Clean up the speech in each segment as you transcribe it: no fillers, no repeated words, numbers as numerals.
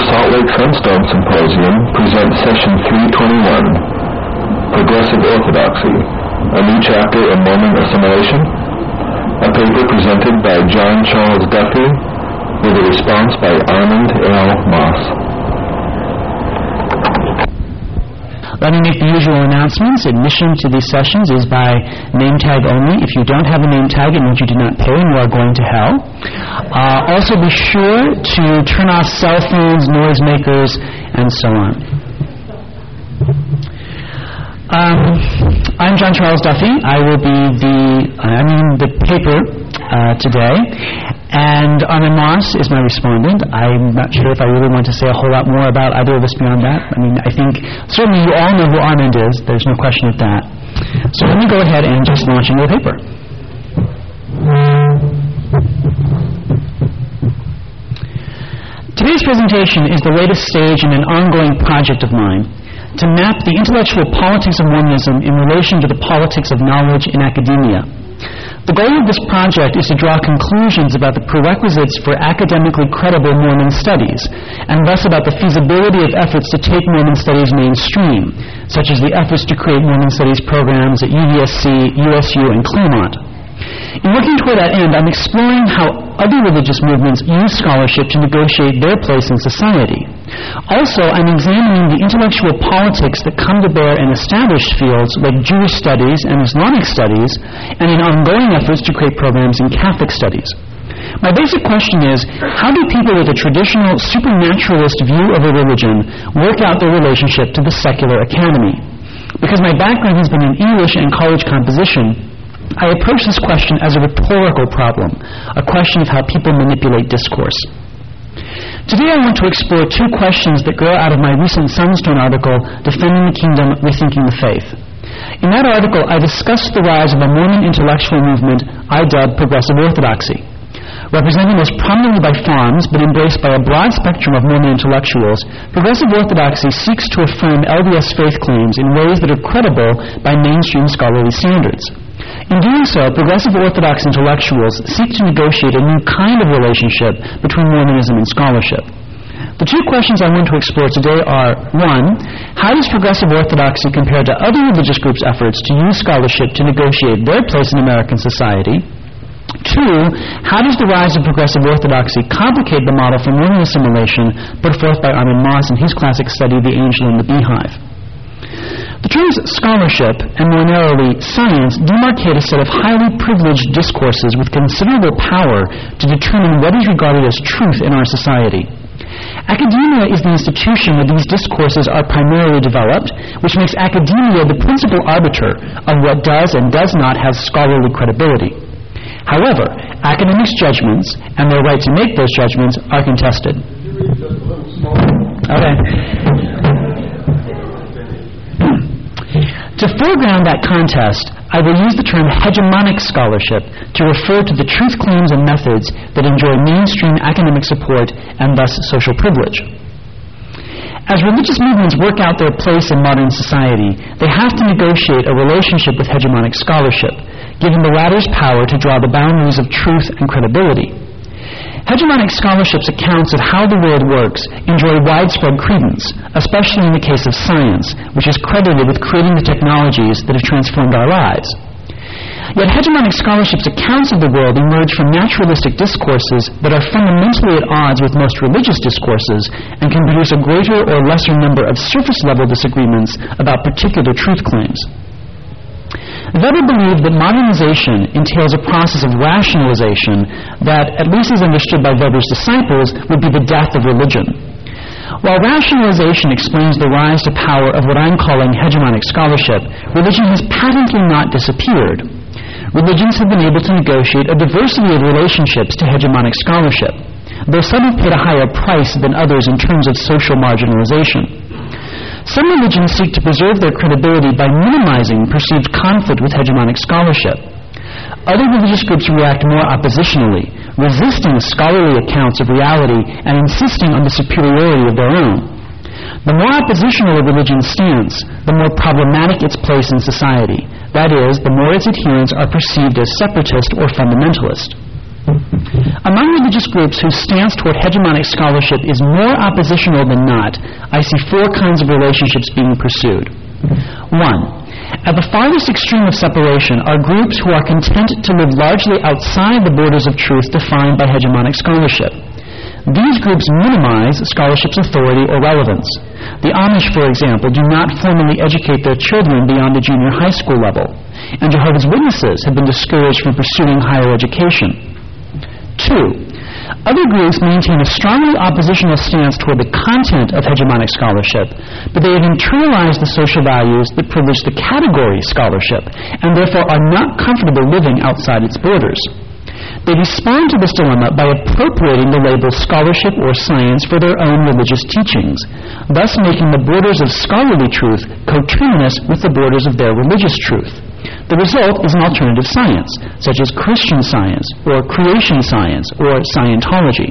Salt Lake Sunstone Symposium presents Session 321, Progressive Orthodoxy, a new chapter in Mormon assimilation, a paper presented by John Charles Duffy, with a response by Armand L. Moss. Let me make the usual announcements. Admission to these sessions is by name tag only. If you don't have a name tag, it means you did not pay and you are going to hell. Also be sure to turn off cell phones, noisemakers, and so on. I'm John Charles Duffy. I will be the paper today. And Armand Moss is my respondent. I'm not sure if I really want to say a whole lot more about either of us beyond that. I think certainly you all know who Armand is. There's no question of that. So let me go ahead and just launch into the paper. Today's presentation is the latest stage in an ongoing project of mine to map the intellectual politics of Mormonism in relation to the politics of knowledge in academia. The goal of this project is to draw conclusions about the prerequisites for academically credible Mormon studies, and thus about the feasibility of efforts to take Mormon studies mainstream, such as the efforts to create Mormon studies programs at UVSC, USU, and Claremont. In working toward that end, I'm exploring how other religious movements use scholarship to negotiate their place in society. Also, I'm examining the intellectual politics that come to bear in established fields like Jewish studies and Islamic studies, and in ongoing efforts to create programs in Catholic studies. My basic question is, how do people with a traditional supernaturalist view of a religion work out their relationship to the secular academy? Because my background has been in English and college composition, I approach this question as a rhetorical problem, a question of how people manipulate discourse. Today I want to explore two questions that grow out of my recent Sunstone article, Defending the Kingdom, Rethinking the Faith. In that article, I discussed the rise of a Mormon intellectual movement I dubbed Progressive Orthodoxy. Represented most prominently by farms, but embraced by a broad spectrum of Mormon intellectuals, Progressive Orthodoxy seeks to affirm LDS faith claims in ways that are credible by mainstream scholarly standards. In doing so, Progressive Orthodox intellectuals seek to negotiate a new kind of relationship between Mormonism and scholarship. The two questions I want to explore today are, 1, how does Progressive Orthodoxy compare to other religious groups' efforts to use scholarship to negotiate their place in American society? 2, how does the rise of Progressive Orthodoxy complicate the model for Mormon assimilation put forth by Armand Moss in his classic study, The Angel in the Beehive? The terms scholarship, and more narrowly science, demarcate a set of highly privileged discourses with considerable power to determine what is regarded as truth in our society. Academia is the institution where these discourses are primarily developed, which makes academia the principal arbiter of what does and does not have scholarly credibility. However, academics' judgments and their right to make those judgments are contested. Okay. To foreground that contest, I will use the term hegemonic scholarship to refer to the truth claims and methods that enjoy mainstream academic support and thus social privilege. As religious movements work out their place in modern society, they have to negotiate a relationship with hegemonic scholarship, giving the latter's power to draw the boundaries of truth and credibility. Hegemonic scholarship's accounts of how the world works enjoy widespread credence, especially in the case of science, which is credited with creating the technologies that have transformed our lives. Yet hegemonic scholarship's accounts of the world emerge from naturalistic discourses that are fundamentally at odds with most religious discourses and can produce a greater or lesser number of surface-level disagreements about particular truth claims. Weber believed that modernization entails a process of rationalization that, at least as understood by Weber's disciples, would be the death of religion. While rationalization explains the rise to power of what I'm calling hegemonic scholarship, religion has patently not disappeared. Religions have been able to negotiate a diversity of relationships to hegemonic scholarship, though some have paid a higher price than others in terms of social marginalization. Some religions seek to preserve their credibility by minimizing perceived conflict with hegemonic scholarship. Other religious groups react more oppositionally, resisting scholarly accounts of reality and insisting on the superiority of their own. The more oppositional a religion's stance, the more problematic its place in society. That is, the more its adherents are perceived as separatist or fundamentalist. Among religious groups whose stance toward hegemonic scholarship is more oppositional than not, I see four kinds of relationships being pursued. 1. At the farthest extreme of separation are groups who are content to live largely outside the borders of truth defined by hegemonic scholarship. These groups minimize scholarship's authority or relevance. The Amish, for example, do not formally educate their children beyond the junior high school level, and Jehovah's Witnesses have been discouraged from pursuing higher education. 2. Other groups maintain a strongly oppositional stance toward the content of hegemonic scholarship, but they have internalized the social values that privilege the category scholarship, and therefore are not comfortable living outside its borders. They respond to this dilemma by appropriating the label scholarship or science for their own religious teachings, thus making the borders of scholarly truth coterminous with the borders of their religious truth. The result is an alternative science, such as Christian Science, or creation science, or Scientology.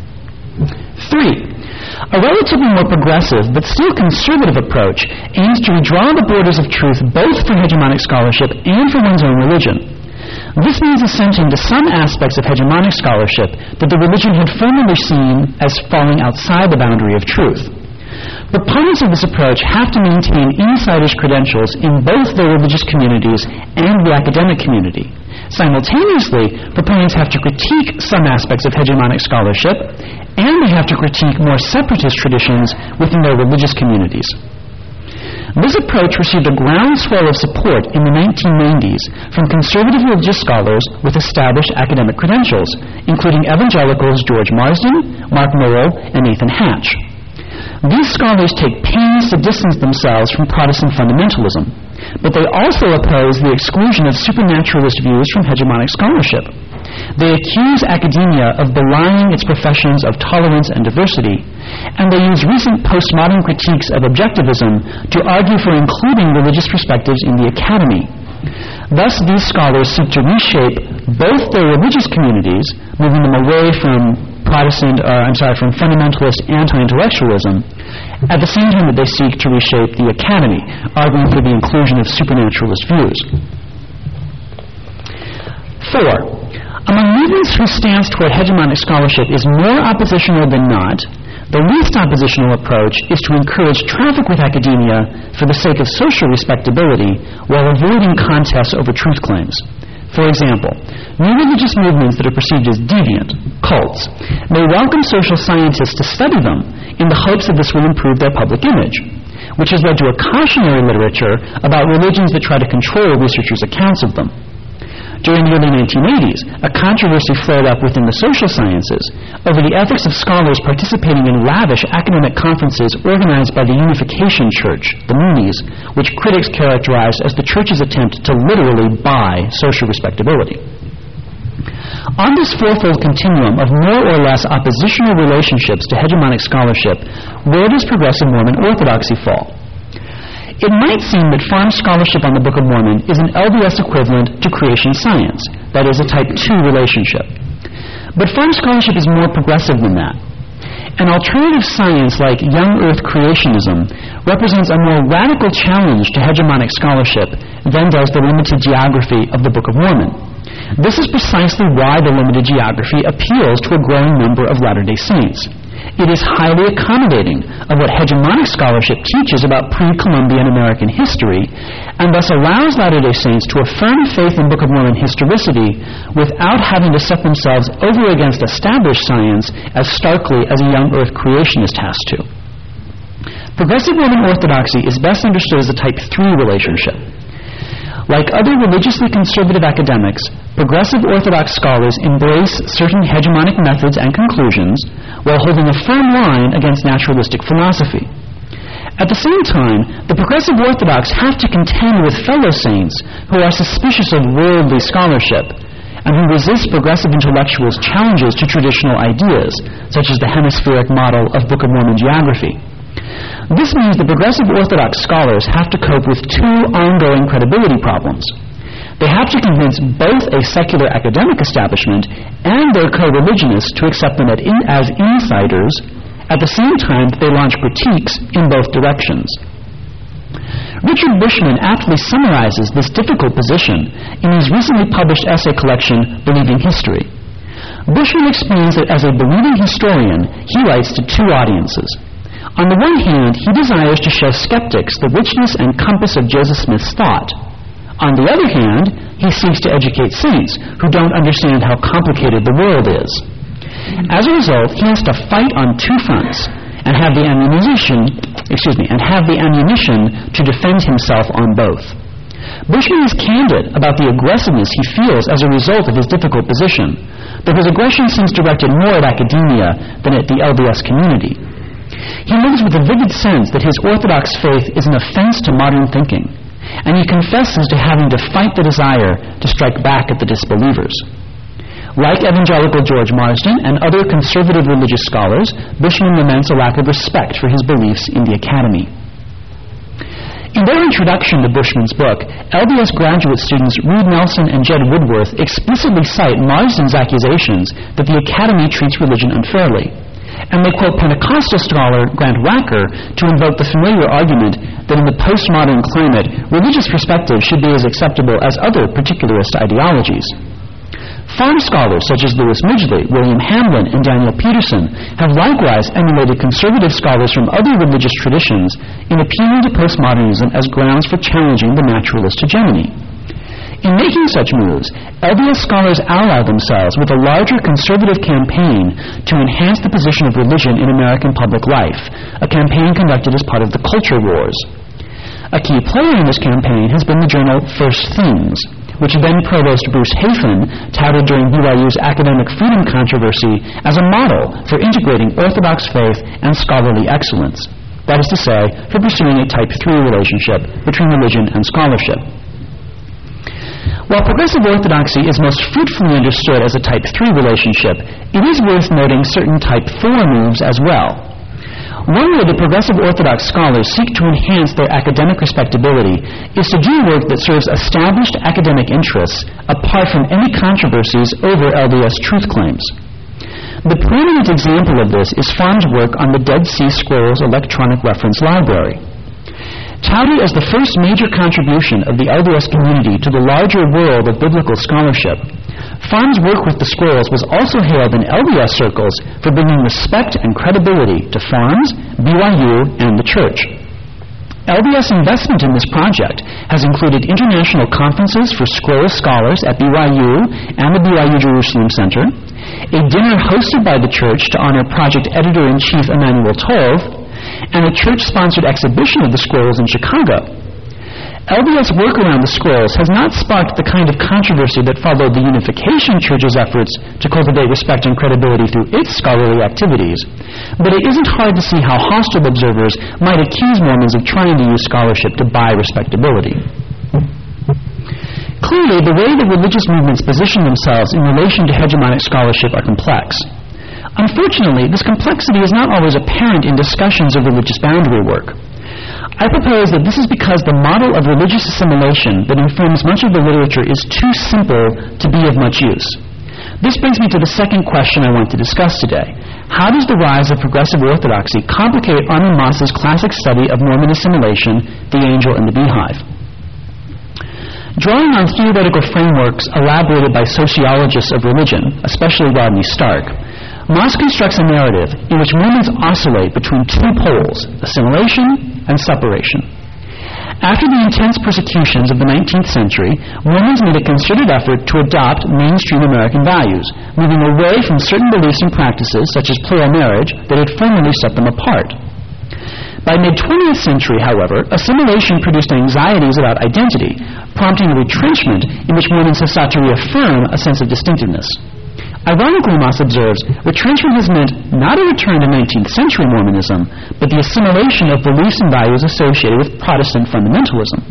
3. A relatively more progressive, but still conservative approach aims to redraw the borders of truth both for hegemonic scholarship and for one's own religion. This means assenting to some aspects of hegemonic scholarship that the religion had formerly seen as falling outside the boundary of truth. Proponents of this approach have to maintain insider's credentials in both their religious communities and the academic community. Simultaneously, proponents have to critique some aspects of hegemonic scholarship, and they have to critique more separatist traditions within their religious communities. This approach received a groundswell of support in the 1990s from conservative religious scholars with established academic credentials, including evangelicals George Marsden, Mark Noll, and Nathan Hatch. These scholars take pains to distance themselves from Protestant fundamentalism, but they also oppose the exclusion of supernaturalist views from hegemonic scholarship. They accuse academia of belying its professions of tolerance and diversity, and they use recent postmodern critiques of objectivism to argue for including religious perspectives in the academy. Thus, these scholars seek to reshape both their religious communities, moving them away from fundamentalist anti-intellectualism, at the same time that they seek to reshape the academy, arguing for the inclusion of supernaturalist views. 4. Among movements whose stance toward hegemonic scholarship is more oppositional than not, the least oppositional approach is to encourage traffic with academia for the sake of social respectability while avoiding contests over truth claims. For example, new religious movements that are perceived as deviant, cults, may welcome social scientists to study them in the hopes that this will improve their public image, which has led to a cautionary literature about religions that try to control researchers' accounts of them. During the early 1980s, a controversy flared up within the social sciences over the ethics of scholars participating in lavish academic conferences organized by the Unification Church, the Moonies, which critics characterized as the church's attempt to literally buy social respectability. On this fourfold continuum of more or less oppositional relationships to hegemonic scholarship, where does progressive Mormon orthodoxy fall? It might seem that farm scholarship on the Book of Mormon is an LDS equivalent to creation science, that is, a type 2 relationship. But farm scholarship is more progressive than that. An alternative science like young earth creationism represents a more radical challenge to hegemonic scholarship than does the limited geography of the Book of Mormon. This is precisely why the limited geography appeals to a growing number of Latter-day Saints. It is highly accommodating of what hegemonic scholarship teaches about pre-Columbian American history, and thus allows Latter-day Saints to affirm faith in Book of Mormon historicity without having to set themselves over against established science as starkly as a young earth creationist has to. Progressive Mormon orthodoxy is best understood as a type 3 relationship. Like other religiously conservative academics, progressive Orthodox scholars embrace certain hegemonic methods and conclusions while holding a firm line against naturalistic philosophy. At the same time, the progressive Orthodox have to contend with fellow saints who are suspicious of worldly scholarship and who resist progressive intellectuals' challenges to traditional ideas, such as the hemispheric model of Book of Mormon geography. This means the progressive Orthodox scholars have to cope with two ongoing credibility problems. They have to convince both a secular academic establishment and their co-religionists to accept them as insiders, at the same time that they launch critiques in both directions. Richard Bushman aptly summarizes this difficult position in his recently published essay collection, Believing History. Bushman explains that as a believing historian, he writes to two audiences. On the one hand, he desires to show skeptics the richness and compass of Joseph Smith's thought. On the other hand, he seeks to educate saints who don't understand how complicated the world is. As a result, he has to fight on two fronts and have the ammunition to defend himself on both. Bushman is candid about the aggressiveness he feels as a result of his difficult position, though his aggression seems directed more at academia than at the LDS community. He lives with a vivid sense that his Orthodox faith is an offense to modern thinking, and he confesses to having to fight the desire to strike back at the disbelievers. Like evangelical George Marsden and other conservative religious scholars, Bushman laments a lack of respect for his beliefs in the academy. In their introduction to Bushman's book, LDS graduate students Reed Nelson and Jed Woodworth explicitly cite Marsden's accusations that the academy treats religion unfairly, and they quote Pentecostal scholar Grant Wacker to invoke the familiar argument that in the postmodern climate, religious perspective should be as acceptable as other particularist ideologies. Farm scholars such as Louis Midgley, William Hamlin, and Daniel Peterson have likewise emulated conservative scholars from other religious traditions in appealing to postmodernism as grounds for challenging the naturalist hegemony. In making such moves, LDS scholars ally themselves with a larger conservative campaign to enhance the position of religion in American public life, a campaign conducted as part of the Culture Wars. A key player in this campaign has been the journal First Things, which then-Provost Bruce Hafen touted during BYU's academic freedom controversy as a model for integrating Orthodox faith and scholarly excellence. That is to say, for pursuing a Type 3 relationship between religion and scholarship. While progressive orthodoxy is most fruitfully understood as a Type 3 relationship, it is worth noting certain Type 4 moves as well. One way the progressive Orthodox scholars seek to enhance their academic respectability is to do work that serves established academic interests apart from any controversies over LDS truth claims. The prominent example of this is Farm's work on the Dead Sea Scrolls Electronic Reference Library. Touted as the first major contribution of the LDS community to the larger world of biblical scholarship, Farm's work with the scrolls was also hailed in LDS circles for bringing respect and credibility to Farms, BYU, and the Church. LDS investment in this project has included international conferences for scroll scholars at BYU and the BYU Jerusalem Center, a dinner hosted by the Church to honor project editor-in-chief Emmanuel Tove, and a Church-sponsored exhibition of the scrolls in Chicago. LDS work around the scrolls has not sparked the kind of controversy that followed the Unification Church's efforts to cultivate respect and credibility through its scholarly activities, but it isn't hard to see how hostile observers might accuse Mormons of trying to use scholarship to buy respectability. Clearly, the way that religious movements position themselves in relation to hegemonic scholarship are complex. Unfortunately, this complexity is not always apparent in discussions of religious boundary work. I propose that this is because the model of religious assimilation that informs much of the literature is too simple to be of much use. This brings me to the second question I want to discuss today. How does the rise of progressive orthodoxy complicate Armin Mauss's classic study of Mormon assimilation, The Angel and the Beehive? Drawing on theoretical frameworks elaborated by sociologists of religion, especially Rodney Stark, Mauss constructs a narrative in which Mormons oscillate between two poles, assimilation and separation. After the intense persecutions of the 19th century, Mormons made a concerted effort to adopt mainstream American values, moving away from certain beliefs and practices, such as plural marriage, that had formerly set them apart. By mid-20th century, however, assimilation produced anxieties about identity, prompting a retrenchment in which Mormons have sought to reaffirm a sense of distinctiveness. Ironically, Mauss observes, retrenchment has meant not a return to 19th century Mormonism, but the assimilation of beliefs and values associated with Protestant fundamentalism.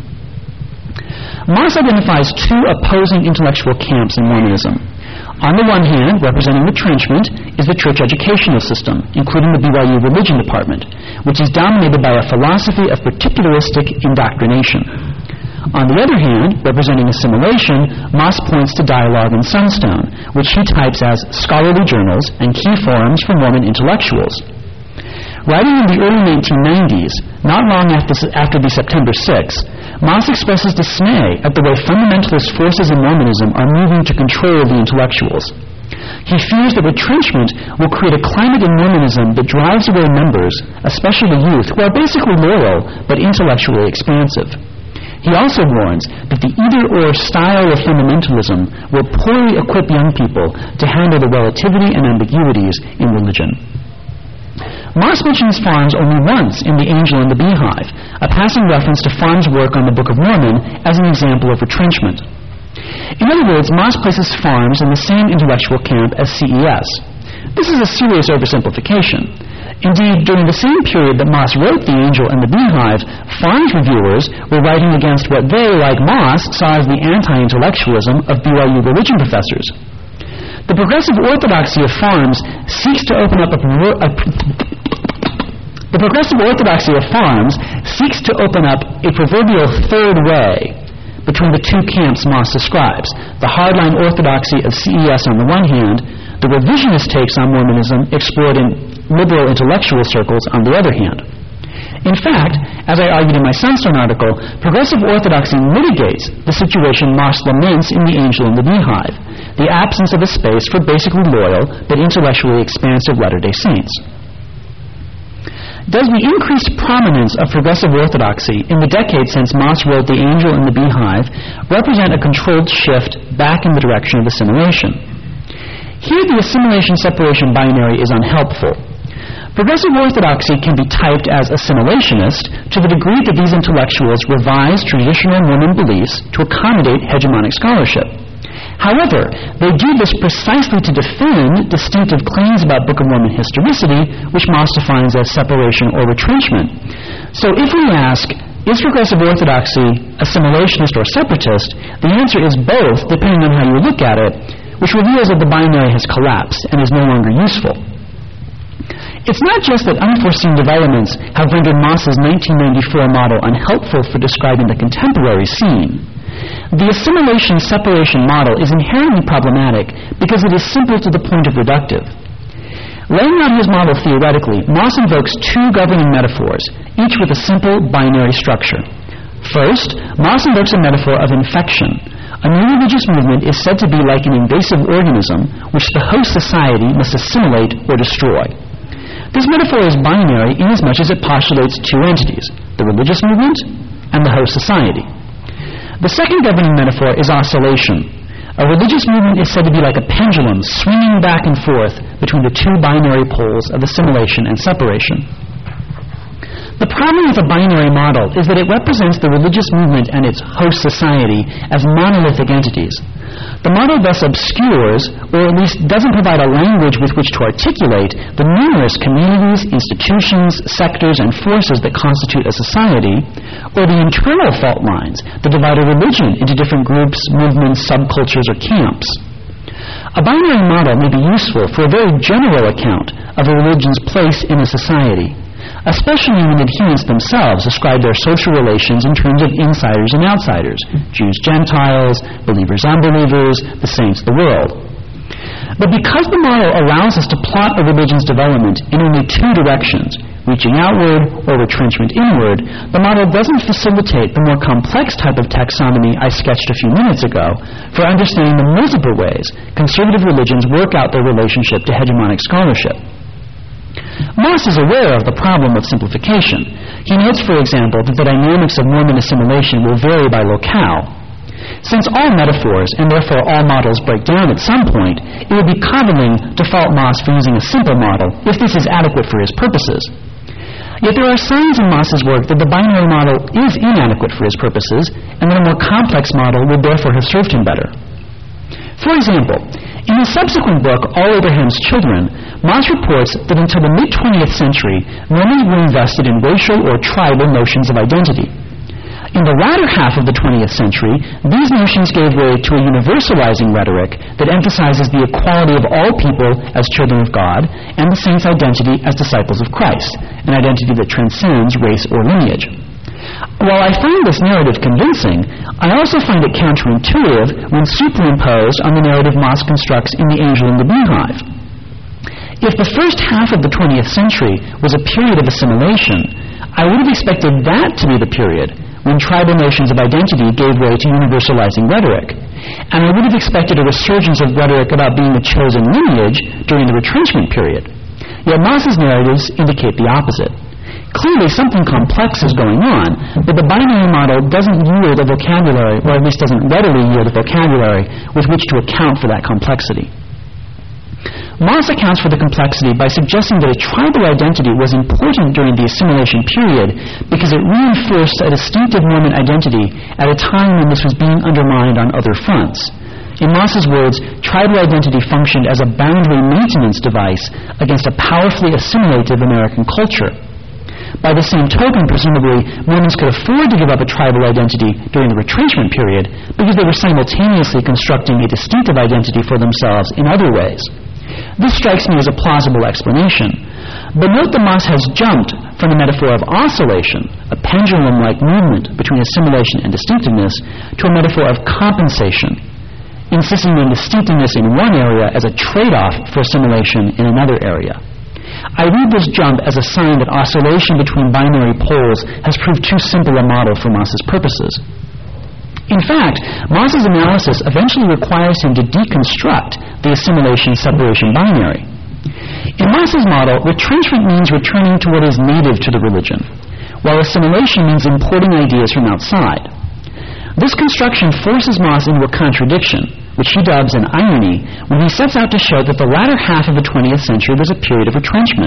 Mauss identifies two opposing intellectual camps in Mormonism. On the one hand, representing retrenchment, is the church educational system, including the BYU Religion Department, which is dominated by a philosophy of particularistic indoctrination. On the other hand, representing assimilation, Mauss points to Dialogue and Sunstone, which he types as scholarly journals and key forums for Mormon intellectuals. Writing in the early 1990s, not long after the September 6th, Mauss expresses dismay at the way fundamentalist forces in Mormonism are moving to control the intellectuals. He fears that retrenchment will create a climate in Mormonism that drives away members, especially the youth, who are basically loyal but intellectually expansive. He also warns that the either-or style of fundamentalism will poorly equip young people to handle the relativity and ambiguities in religion. Moss mentions Farms only once in The Angel and the Beehive, a passing reference to Farms' work on the Book of Mormon as an example of retrenchment. In other words, Moss places Farms in the same intellectual camp as CES. This is a serious oversimplification. Indeed, during the same period that Moss wrote The Angel and the Beehive, Farms reviewers were writing against what they, like Moss, saw as the anti-intellectualism of BYU religion professors. The progressive orthodoxy of Farms seeks to open up a proverbial third way between the two camps Moss describes, the hardline orthodoxy of CES on the one hand, the revisionist takes on Mormonism explored in liberal intellectual circles on the other hand. In fact, as I argued in my Sunstone article, progressive orthodoxy mitigates the situation Moss laments in The Angel and the Beehive, the absence of a space for basically loyal but intellectually expansive Latter-day Saints. Does the increased prominence of progressive orthodoxy in the decades since Moss wrote The Angel and the Beehive represent a controlled shift back in the direction of assimilation? Here the assimilation-separation binary is unhelpful. Progressive orthodoxy can be typed as assimilationist to the degree that these intellectuals revise traditional Mormon beliefs to accommodate hegemonic scholarship. However, they do this precisely to defend distinctive claims about Book of Mormon historicity, which Moss defines as separation or retrenchment. So if we ask, is progressive orthodoxy assimilationist or separatist, the answer is both, depending on how you look at it, which reveals that the binary has collapsed and is no longer useful. It's not just that unforeseen developments have rendered Moss's 1994 model unhelpful for describing the contemporary scene. The assimilation-separation model is inherently problematic because it is simple to the point of reductive. Laying out his model theoretically, Moss invokes two governing metaphors, each with a simple binary structure. First, Moss invokes a metaphor of infection. A new religious movement is said to be like an invasive organism which the host society must assimilate or destroy. This metaphor is binary inasmuch as it postulates two entities, the religious movement and the host society. The second governing metaphor is oscillation. A religious movement is said to be like a pendulum swinging back and forth between the two binary poles of assimilation and separation. The problem with a binary model is that it represents the religious movement and its host society as monolithic entities. The model thus obscures, or at least doesn't provide a language with which to articulate, the numerous communities, institutions, sectors, and forces that constitute a society, or the internal fault lines that divide a religion into different groups, movements, subcultures, or camps. A binary model may be useful for a very general account of a religion's place in a society, especially when adherents themselves describe their social relations in terms of insiders and outsiders, Jews, Gentiles, believers, unbelievers, the saints, the world. But because the model allows us to plot a religion's development in only two directions, reaching outward or retrenchment inward, the model doesn't facilitate the more complex type of taxonomy I sketched a few minutes ago for understanding the multiple ways conservative religions work out their relationship to hegemonic scholarship. Moss is aware of the problem of simplification. He notes, for example, that the dynamics of Mormon assimilation will vary by locale. Since all metaphors, and therefore all models, break down at some point, it would be coddling to fault Moss for using a simple model if this is adequate for his purposes. Yet there are signs in Moss's work that the binary model is inadequate for his purposes, and that a more complex model would therefore have served him better. For example, in his subsequent book, All Abraham's Children, Moss reports that until the mid-20th century, Mormons were invested in racial or tribal notions of identity. In the latter half of the 20th century, these notions gave way to a universalizing rhetoric that emphasizes the equality of all people as children of God and the saints' identity as disciples of Christ, an identity that transcends race or lineage. While I find this narrative convincing, I also find it counterintuitive when superimposed on the narrative Moss constructs in The Angel and the Beehive. If the first half of the 20th century was a period of assimilation, I would have expected that to be the period when tribal notions of identity gave way to universalizing rhetoric. and I would have expected a resurgence of rhetoric about being the chosen lineage during the retrenchment period. Yet Moss's narratives indicate the opposite. Clearly, something complex is going on, but the binary model doesn't yield a vocabulary, or at least doesn't readily yield a vocabulary with which to account for that complexity. Moss accounts for the complexity by suggesting that a tribal identity was important during the assimilation period because it reinforced a distinctive Mormon identity at a time when this was being undermined on other fronts. In Moss's words, tribal identity functioned as a boundary maintenance device against a powerfully assimilative American culture. By the same token, presumably, Mormons could afford to give up a tribal identity during the retrenchment period because they were simultaneously constructing a distinctive identity for themselves in other ways. This strikes me as a plausible explanation. But note that Moss has jumped from the metaphor of oscillation, a pendulum-like movement between assimilation and distinctiveness, to a metaphor of compensation, insisting on distinctiveness in one area as a trade-off for assimilation in another area. I read this jump as a sign that oscillation between binary poles has proved too simple a model for Moss's purposes. In fact, Moss's analysis eventually requires him to deconstruct the assimilation-separation binary. In Moss's model, retrenchment means returning to what is native to the religion, while assimilation means importing ideas from outside. This construction forces Moss into a contradiction, which he dubs an irony, when he sets out to show that the latter half of the 20th century was a period of retrenchment.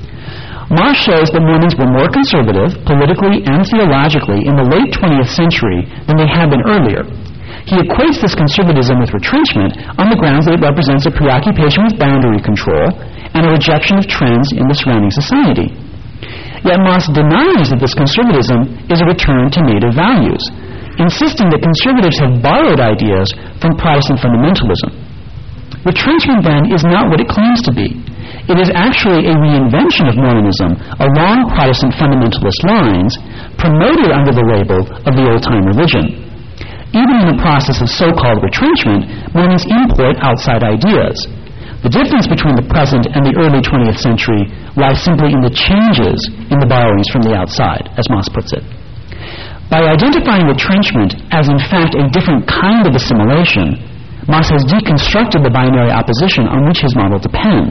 Moss shows that Mormons were more conservative, politically and theologically, in the late 20th century than they had been earlier. He equates this conservatism with retrenchment on the grounds that it represents a preoccupation with boundary control and a rejection of trends in the surrounding society. Yet Moss denies that this conservatism is a return to native values, insisting that conservatives have borrowed ideas from Protestant fundamentalism. Retrenchment, then, is not what it claims to be. It is actually a reinvention of Mormonism along Protestant fundamentalist lines, promoted under the label of the old-time religion. Even in the process of so-called retrenchment, Mormons import outside ideas. The difference between the present and the early 20th century lies simply in the changes in the borrowings from the outside, as Moss puts it. By identifying retrenchment as in fact a different kind of assimilation, Moss has deconstructed the binary opposition on which his model depends.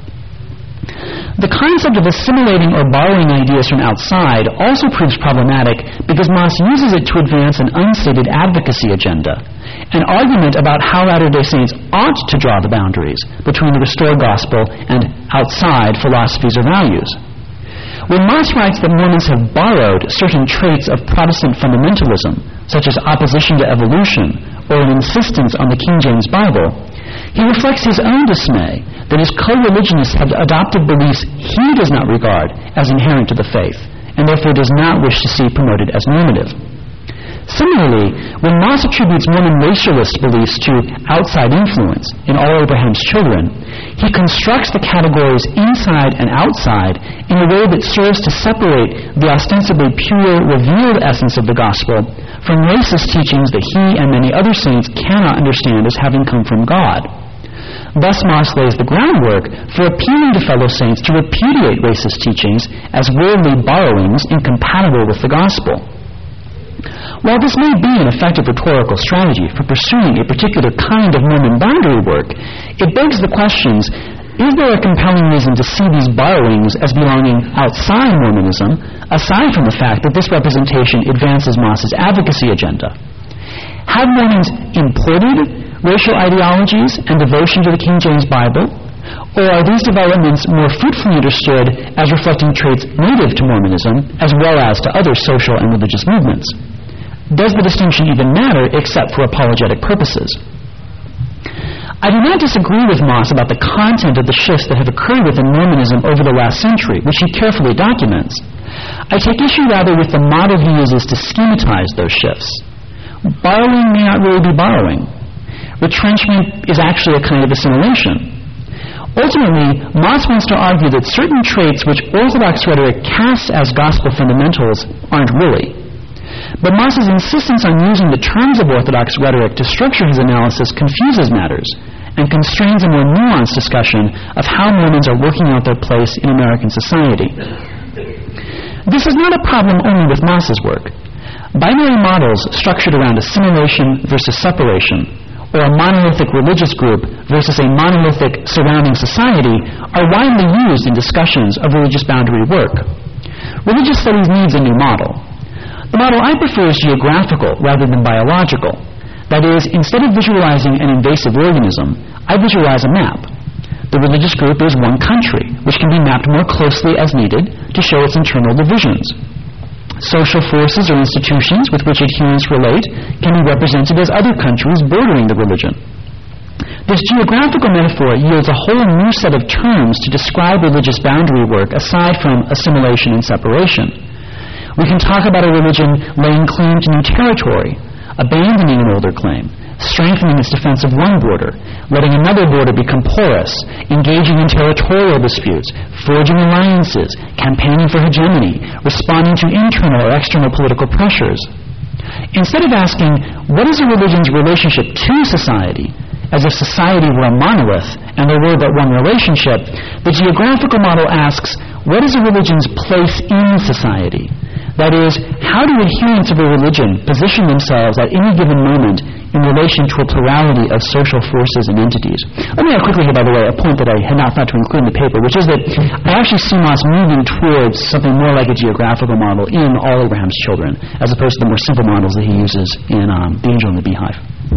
The concept of assimilating or borrowing ideas from outside also proves problematic because Moss uses it to advance an unstated advocacy agenda, an argument about how Latter-day Saints ought to draw the boundaries between the restored gospel and outside philosophies or values. When Moss writes that Mormons have borrowed certain traits of Protestant fundamentalism, such as opposition to evolution or an insistence on the King James Bible, he reflects his own dismay that his co-religionists have adopted beliefs he does not regard as inherent to the faith, and therefore does not wish to see promoted as normative. Similarly, when Moss attributes Mormon racialist beliefs to outside influence in All Abraham's Children, he constructs the categories inside and outside in a way that serves to separate the ostensibly pure, revealed essence of the gospel from racist teachings that he and many other saints cannot understand as having come from God. Thus, Moss lays the groundwork for appealing to fellow saints to repudiate racist teachings as worldly borrowings incompatible with the gospel. While this may be an effective rhetorical strategy for pursuing a particular kind of Mormon boundary work, it begs the questions, is there a compelling reason to see these borrowings as belonging outside Mormonism, aside from the fact that this representation advances Moss's advocacy agenda? Have Mormons imported racial ideologies and devotion to the King James Bible? Or are these developments more fruitfully understood as reflecting traits native to Mormonism as well as to other social and religious movements? Does the distinction even matter except for apologetic purposes? I do not disagree with Moss about the content of the shifts that have occurred within Mormonism over the last century, which he carefully documents. I take issue rather with the model he uses to schematize those shifts. Borrowing may not really be borrowing. Retrenchment is actually a kind of assimilation. Ultimately, Moss wants to argue that certain traits which Orthodox rhetoric casts as gospel fundamentals aren't really. But Moss's insistence on using the terms of Orthodox rhetoric to structure his analysis confuses matters and constrains a more nuanced discussion of how Mormons are working out their place in American society. This is not a problem only with Moss's work. Binary models structured around assimilation versus separation, or a monolithic religious group versus a monolithic surrounding society are widely used in discussions of religious boundary work. Religious studies needs a new model. The model I prefer is geographical rather than biological. That is, instead of visualizing an invasive organism, I visualize a map. The religious group is one country, which can be mapped more closely as needed to show its internal divisions. Social forces or institutions with which adherents relate can be represented as other countries bordering the religion. This geographical metaphor yields a whole new set of terms to describe religious boundary work aside from assimilation and separation. We can talk about a religion laying claim to new territory, abandoning an older claim, strengthening its defense of one border, letting another border become porous, engaging in territorial disputes, forging alliances, campaigning for hegemony, responding to internal or external political pressures. Instead of asking, what is a religion's relationship to society, as if society were a monolith and there were but one relationship, the geographical model asks, what is a religion's place in society? That is, how do adherents of a religion position themselves at any given moment in relation to a plurality of social forces and entities? Let me add quickly here, by the way, a point that I had not thought to include in the paper, which is that I actually see Moss moving towards something more like a geographical model in All Abraham's Children, as opposed to the more simple models that he uses in The Angel in the Beehive.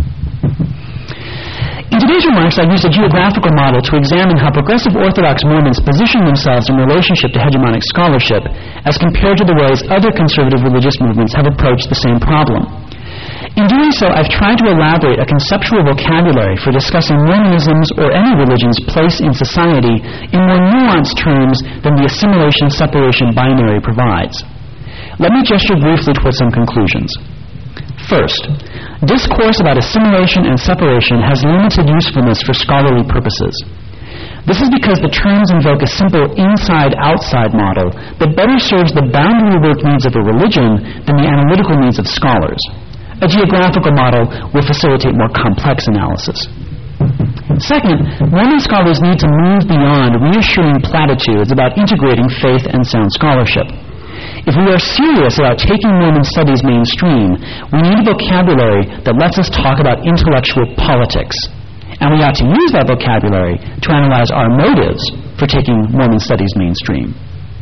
In today's remarks, I used a geographical model to examine how progressive Orthodox Mormons position themselves in relationship to hegemonic scholarship as compared to the ways other conservative religious movements have approached the same problem. In doing so, I've tried to elaborate a conceptual vocabulary for discussing Mormonism's or any religion's place in society in more nuanced terms than the assimilation-separation binary provides. Let me gesture briefly toward some conclusions. First, discourse about assimilation and separation has limited usefulness for scholarly purposes. This is because the terms invoke a simple inside-outside model that better serves the boundary work needs of a religion than the analytical needs of scholars. A geographical model will facilitate more complex analysis. Second, Mormon scholars need to move beyond reassuring platitudes about integrating faith and sound scholarship. If we are serious about taking Mormon studies mainstream, we need a vocabulary that lets us talk about intellectual politics. And we ought to use that vocabulary to analyze our motives for taking Mormon studies mainstream.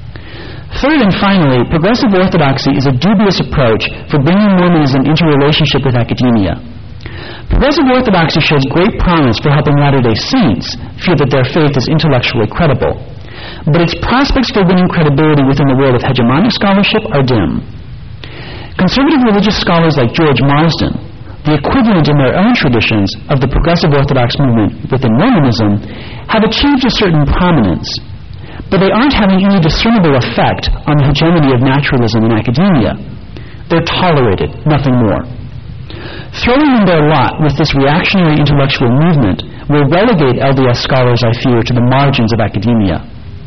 Third and finally, progressive orthodoxy is a dubious approach for bringing Mormonism into relationship with academia. Progressive orthodoxy shows great promise for helping Latter-day Saints feel that their faith is intellectually credible. But its prospects for winning credibility within the world of hegemonic scholarship are dim. Conservative religious scholars like George Marsden, the equivalent in their own traditions of the progressive Orthodox movement within Mormonism, have achieved a certain prominence, but they aren't having any discernible effect on the hegemony of naturalism in academia. They're tolerated, nothing more. Throwing in their lot with this reactionary intellectual movement will relegate LDS scholars, I fear, to the margins of academia.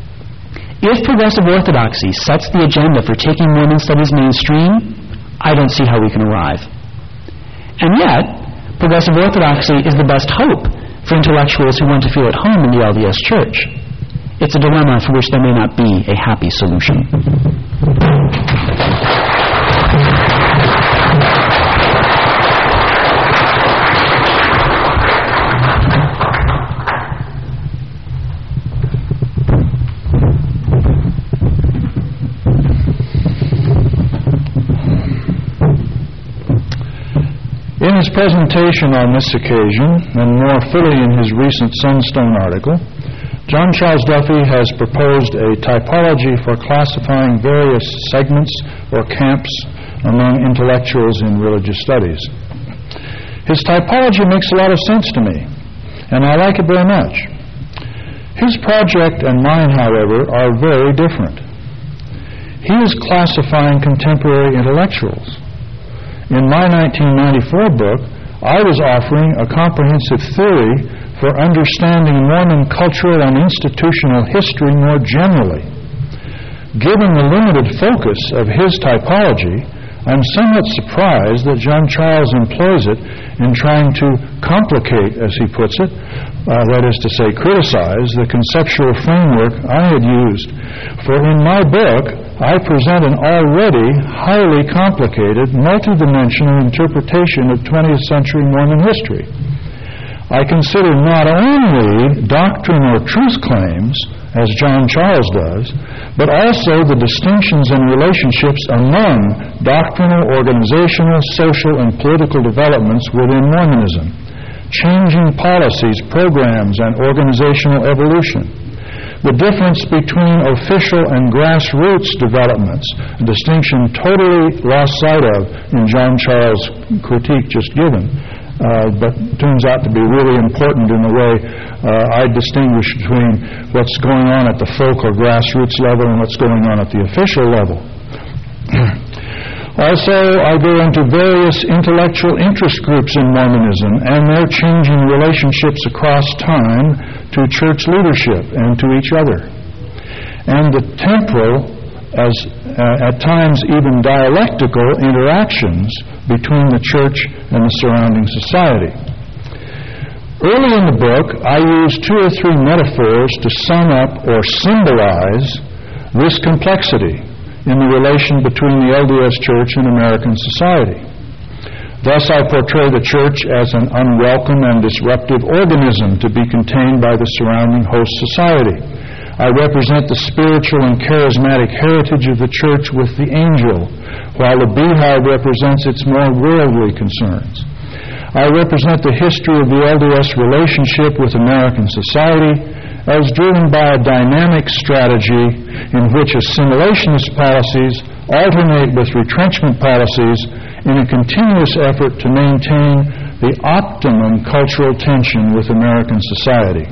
If progressive orthodoxy sets the agenda for taking Mormon studies mainstream, I don't see how we can arrive. And yet, progressive orthodoxy is the best hope for intellectuals who want to feel at home in the LDS Church. It's a dilemma for which there may not be a happy solution. In his presentation on this occasion, and more fully in his recent Sunstone article, John Charles Duffy has proposed a typology for classifying various segments or camps among intellectuals in religious studies. His typology makes a lot of sense to me, and I like it very much. His project and mine, however, are very different. He is classifying contemporary intellectuals. In my 1994 book, I was offering a comprehensive theory for understanding Mormon cultural and institutional history more generally. Given the limited focus of his typology, I'm somewhat surprised that John Charles employs it in trying to complicate, as he puts it, that is to say, criticize the conceptual framework I had used. For in my book, I present an already highly complicated, multidimensional interpretation of 20th century Mormon history. I consider not only doctrine or truth claims, as John Charles does, but also the distinctions and relationships among doctrinal, organizational, social, and political developments within Mormonism, changing policies, programs, and organizational evolution. The difference between official and grassroots developments, a distinction totally lost sight of in John Charles' critique just given, but turns out to be really important in the way I distinguish between what's going on at the folk or grassroots level and what's going on at the official level. Also, I go into various intellectual interest groups in Mormonism and their changing relationships across time to church leadership and to each other, and the temporal, as at times even dialectical, interactions between the church and the surrounding society. Early in the book, I use 2 or 3 metaphors to sum up or symbolize this complexity in the relation between the LDS Church and American society. Thus, I portray the Church as an unwelcome and disruptive organism to be contained by the surrounding host society. I represent the spiritual and charismatic heritage of the Church with the angel, while the beehive represents its more worldly concerns. I represent the history of the LDS relationship with American society as driven by a dynamic strategy in which assimilationist policies alternate with retrenchment policies in a continuous effort to maintain the optimum cultural tension with American society.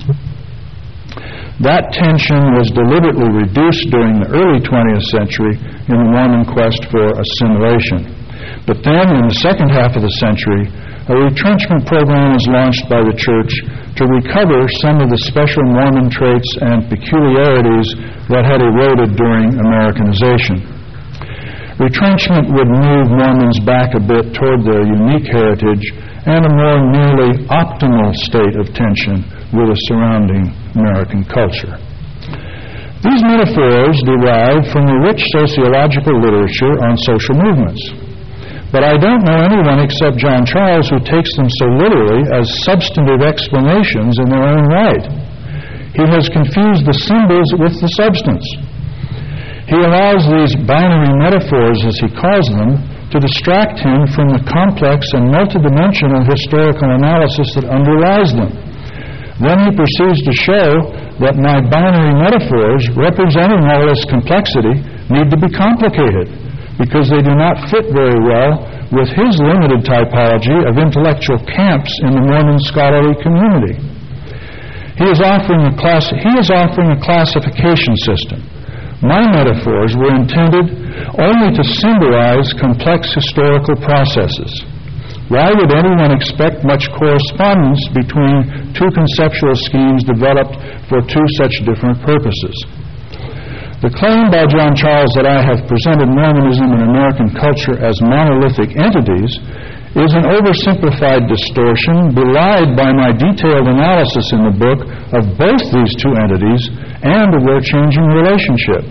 That tension was deliberately reduced during the early 20th century in the Mormon quest for assimilation. But then, in the second half of the century, a retrenchment program was launched by the Church to recover some of the special Mormon traits and peculiarities that had eroded during Americanization. Retrenchment would move Mormons back a bit toward their unique heritage and a more nearly optimal state of tension with the surrounding American culture. These metaphors derive from the rich sociological literature on social movements. But I don't know anyone except John Charles who takes them so literally as substantive explanations in their own right. He has confused the symbols with the substance. He allows these binary metaphors, as he calls them, to distract him from the complex and multidimensional historical analysis that underlies them. Then he proceeds to show that my binary metaphors, representing all this complexity, need to be complicated, because they do not fit very well with his limited typology of intellectual camps in the Mormon scholarly community. He is offering a classification system. My metaphors were intended only to symbolize complex historical processes. Why would anyone expect much correspondence between 2 conceptual schemes developed for 2 such different purposes? The claim by John Charles that I have presented Mormonism and American culture as monolithic entities is an oversimplified distortion belied by my detailed analysis in the book of both these 2 entities and of their changing relationship.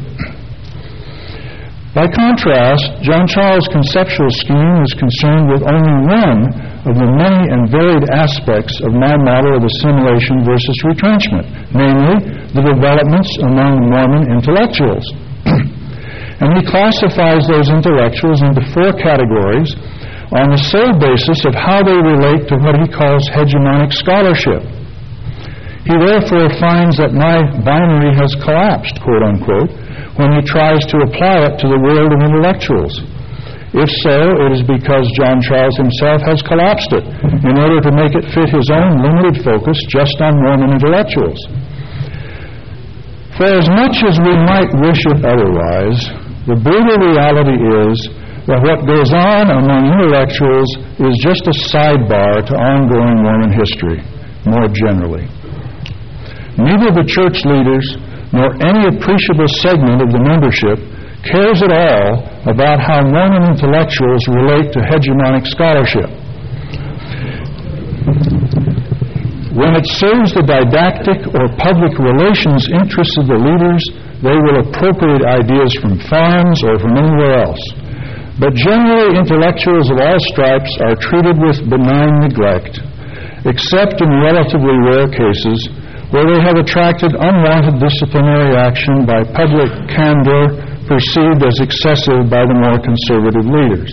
By contrast, John Charles' conceptual scheme is concerned with only one of the many and varied aspects of my model of assimilation versus retrenchment, namely the developments among Mormon intellectuals. And he classifies those intellectuals into 4 categories on the sole basis of how they relate to what he calls hegemonic scholarship. He therefore finds that my binary has collapsed, quote unquote, when he tries to apply it to the world of intellectuals. If so, it is because John Charles himself has collapsed it in order to make it fit his own limited focus just on Mormon intellectuals. For as much as we might wish it otherwise, the brutal reality is that what goes on among intellectuals is just a sidebar to ongoing Mormon history, more generally. Neither the church leaders nor any appreciable segment of the membership cares at all about how Mormon intellectuals relate to hegemonic scholarship. When it serves the didactic or public relations interests of the leaders, they will appropriate ideas from farms or from anywhere else. But generally, intellectuals of all stripes are treated with benign neglect, except in relatively rare cases where they have attracted unwanted disciplinary action by public candor perceived as excessive by the more conservative leaders.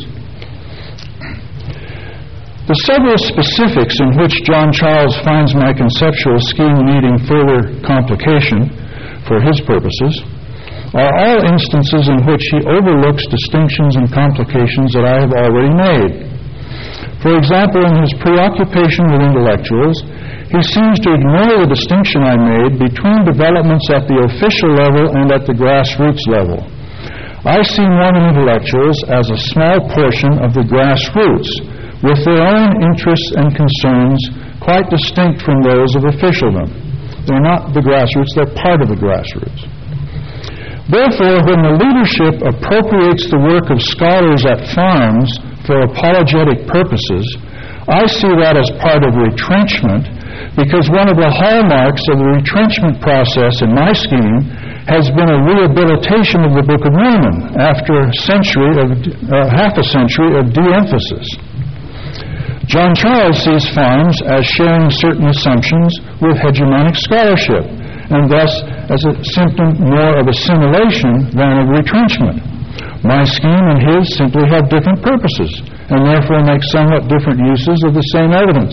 The several specifics in which John Charles finds my conceptual scheme needing further complication for his purposes are all instances in which he overlooks distinctions and complications that I have already made. For example, in his preoccupation with intellectuals, he seems to ignore the distinction I made between developments at the official level and at the grassroots level. I see Mormon intellectuals as a small portion of the grassroots, with their own interests and concerns quite distinct from those of officialdom. They're not the grassroots, they're part of the grassroots. Therefore, when the leadership appropriates the work of scholars at farms for apologetic purposes, I see that as part of retrenchment, because one of the hallmarks of the retrenchment process in my scheme has been a rehabilitation of the Book of Mormon after half a century of de-emphasis. John Charles sees farms as sharing certain assumptions with hegemonic scholarship, and thus as a symptom more of assimilation than of retrenchment. My scheme and his simply have different purposes, and therefore make somewhat different uses of the same evidence.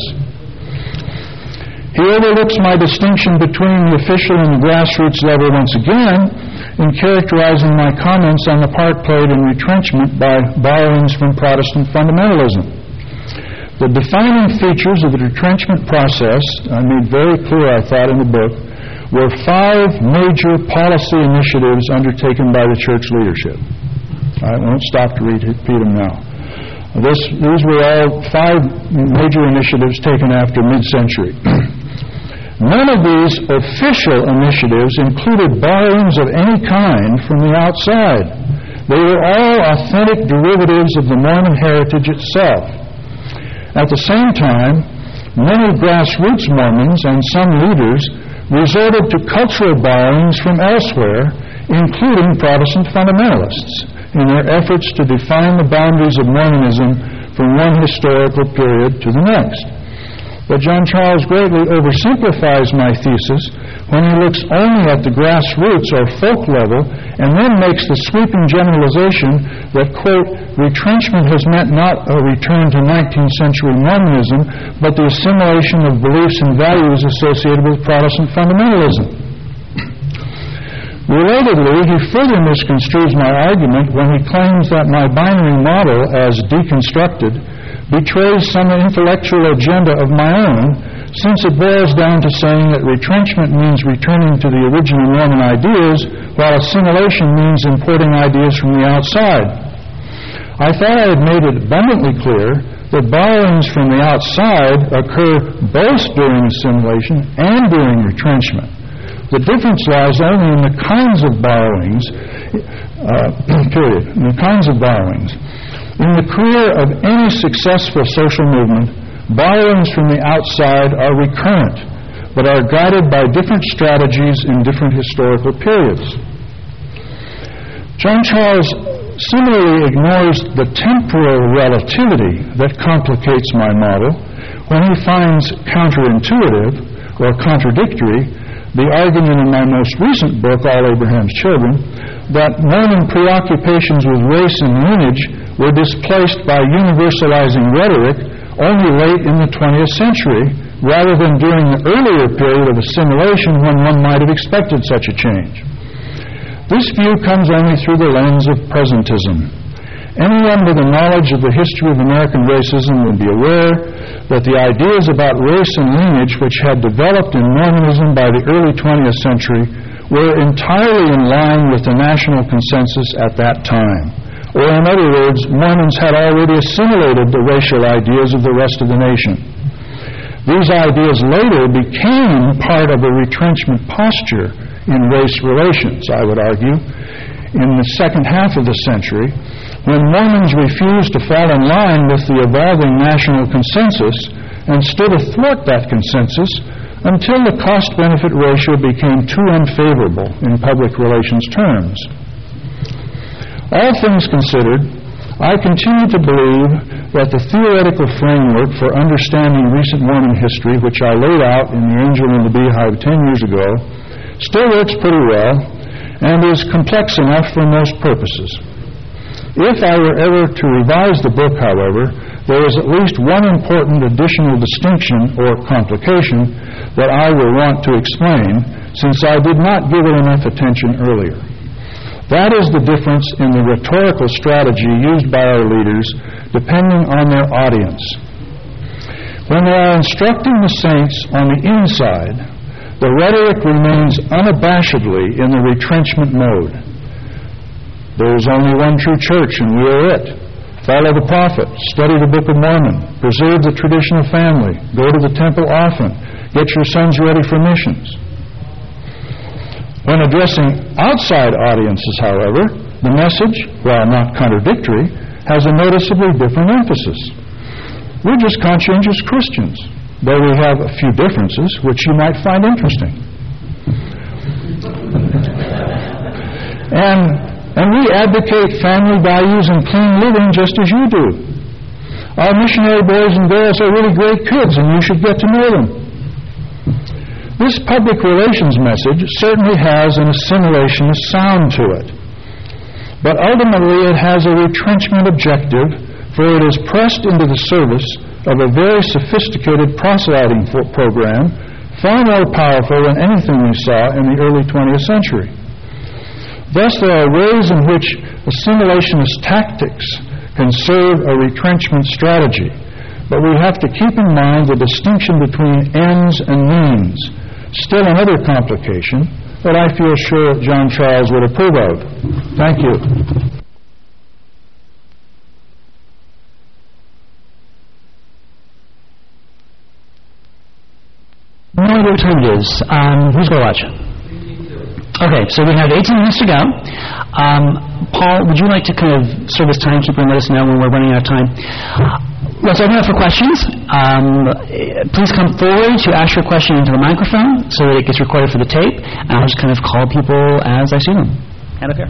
He overlooks my distinction between the official and the grassroots level once again in characterizing my comments on the part played in retrenchment by borrowings from Protestant fundamentalism. The defining features of the retrenchment process, I made very clear, I thought, in the book, were 5 major policy initiatives undertaken by the church leadership. I won't stop to repeat them now. These were all 5 major initiatives taken after mid-century. None of these official initiatives included borrowings of any kind from the outside. They were all authentic derivatives of the Mormon heritage itself. At the same time, many grassroots Mormons and some leaders resorted to cultural borrowings from elsewhere, including Protestant fundamentalists, in their efforts to define the boundaries of Mormonism from one historical period to the next. But John Charles greatly oversimplifies my thesis when he looks only at the grassroots or folk level and then makes the sweeping generalization that, quote, retrenchment has meant not a return to 19th century Mormonism, but the assimilation of beliefs and values associated with Protestant fundamentalism. Relatedly, he further misconstrues my argument when he claims that my binary model, as deconstructed, betrays some intellectual agenda of my own, since it boils down to saying that retrenchment means returning to the original Mormon ideas, while assimilation means importing ideas from the outside. I thought I had made it abundantly clear that borrowings from the outside occur both during assimilation and during retrenchment. The difference lies only in the kinds of borrowings, in the kinds of borrowings. In the career of any successful social movement, borrowings from the outside are recurrent, but are guided by different strategies in different historical periods. John Charles similarly ignores the temporal relativity that complicates my model when he finds counterintuitive or contradictory the argument in my most recent book, All Abraham's Children, that Mormon preoccupations with race and lineage were displaced by universalizing rhetoric only late in the 20th century, rather than during the earlier period of assimilation when one might have expected such a change. This view comes only through the lens of presentism. Anyone with a knowledge of the history of American racism would be aware that the ideas about race and lineage which had developed in Mormonism by the early 20th century were entirely in line with the national consensus at that time. Or in other words, Mormons had already assimilated the racial ideas of the rest of the nation. These ideas later became part of a retrenchment posture in race relations, I would argue, in the second half of the century, when Mormons refused to fall in line with the evolving national consensus and stood athwart that consensus until the cost-benefit ratio became too unfavorable in public relations terms. All things considered, I continue to believe that the theoretical framework for understanding recent Mormon history, which I laid out in The Angel in the Beehive 10 years ago, still works pretty well and is complex enough for most purposes. If I were ever to revise the book, however, there is at least one important additional distinction or complication that I will want to explain, since I did not give it enough attention earlier. That is the difference in the rhetorical strategy used by our leaders depending on their audience. When they are instructing the saints on the inside, the rhetoric remains unabashedly in the retrenchment mode. There is only one true church, and we are it. Follow the prophet, study the Book of Mormon, preserve the traditional family, go to the temple often, get your sons ready for missions. When addressing outside audiences, however, the message, while not contradictory, has a noticeably different emphasis. We're just conscientious Christians, though we have a few differences which you might find interesting. And we advocate family values and clean living just as you do. Our missionary boys and girls are really great kids, and you should get to know them. This public relations message certainly has an assimilationist sound to it. But ultimately it has a retrenchment objective, for it is pressed into the service of a very sophisticated proselyting program, far more powerful than anything we saw in the early 20th century. Thus there are ways in which assimilationist tactics can serve a retrenchment strategy, but we have to keep in mind the distinction between ends and means. Still another complication that I feel sure John Charles would approve of. Thank you. No idea what time it is. Who's going to watch? Okay, so we have 18 minutes to go. Paul, would you like to kind of serve as timekeeper and let us know when we're running out of time? Let's open up for questions. Please come forward to ask your question into the microphone so that it gets recorded for the tape, and I'll just kind of call people as I see them. Hand up here.